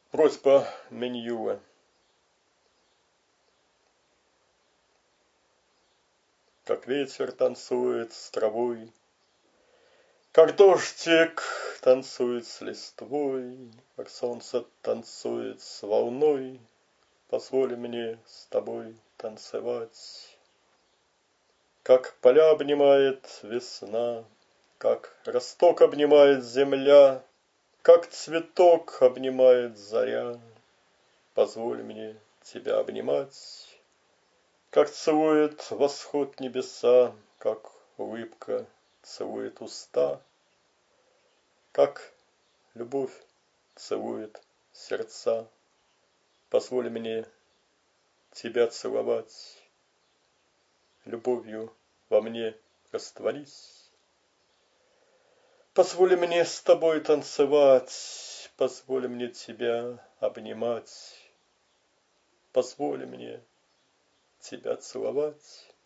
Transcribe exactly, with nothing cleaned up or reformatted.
Просьба Меньюла. Как ветер танцует с травой, как дождик танцует с листвой, как солнце танцует с волной, позволь мне с тобой танцевать. Как поля обнимает весна, как росток обнимает земля, как цветок обнимает заря, позволь мне тебя обнимать. Как целует восход небеса, как улыбка целует уста, как любовь целует сердца, позволь мне тебя целовать. Любовью во мне растворись. Позволь мне с тобой танцевать, позволь мне тебя обнимать, позволь мне тебя целовать.